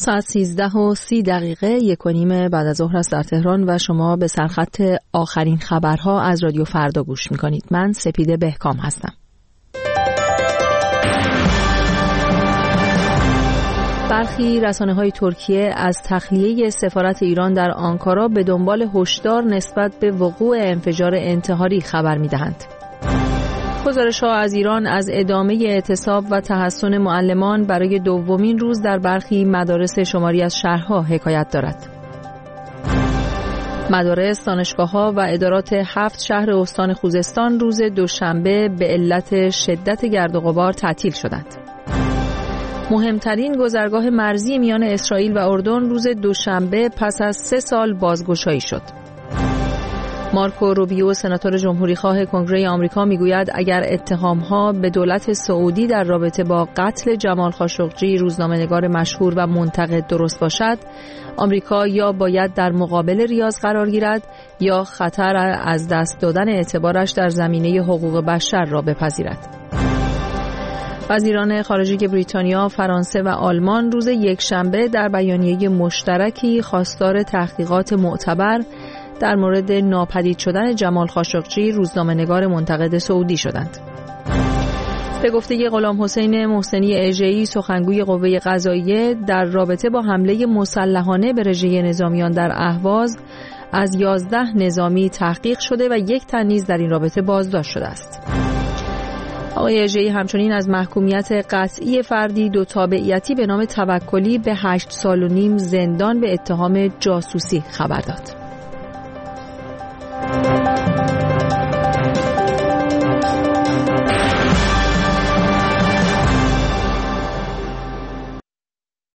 ساعت 13:30 1:15 بعد از ظهر است در تهران و شما به سرخط آخرین خبرها از رادیو فردا گوش می‌کنید. من سپیده بهکام هستم. برخی رسانه‌های ترکیه از تخلیه سفارت ایران در آنکارا به دنبال هشدار نسبت به وقوع انفجار انتحاری خبر می‌دهند. گزارش‌ها از ایران از ادامه اعتصاب و تحسن معلمان برای دومین روز در برخی مدارس شماری از شهرها حکایت دارد. مدارس، دانشگاه‌ها و ادارات 7 شهر استان خوزستان روز دوشنبه به علت شدت گرد و غبار تعطیل شدند. مهمترین گذرگاه مرزی میان اسرائیل و اردن روز دوشنبه پس از 3 سال بازگشایی شد. مارکو روبیو، سناتور جمهوریخواه کنگره آمریکا، میگوید اگر اتهام‌ها به دولت سعودی در رابطه با قتل جمال خاشقجی، روزنامه‌نگار مشهور و منتقد، درست باشد، آمریکا یا باید در مقابل ریاض قرار گیرد یا خطر از دست دادن اعتبارش در زمینه حقوق بشر را بپذیرد. وزیران خارجه بریتانیا، فرانسه و آلمان روز یکشنبه در بیانیه مشترکی خواستار تحقیقات معتبر در مورد ناپدید شدن جمال خاشقجی، روزنامه‌نگار منتقد سعودی شدند. به گفته غلام حسین محسنی اژه‌ای، سخنگوی قوه قضاییه، در رابطه با حمله مسلحانه به رژه نظامیان در اهواز از 11 نظامی تحقیق شده و 1 تن نیز در این رابطه بازداشت شده است. آقای اژه‌ای همچنین از محکومیت قطعی فردی 2 تابعیتی به نام توکلی به 8 سال و نیم زندان به اتهام جاسوسی خبر داد.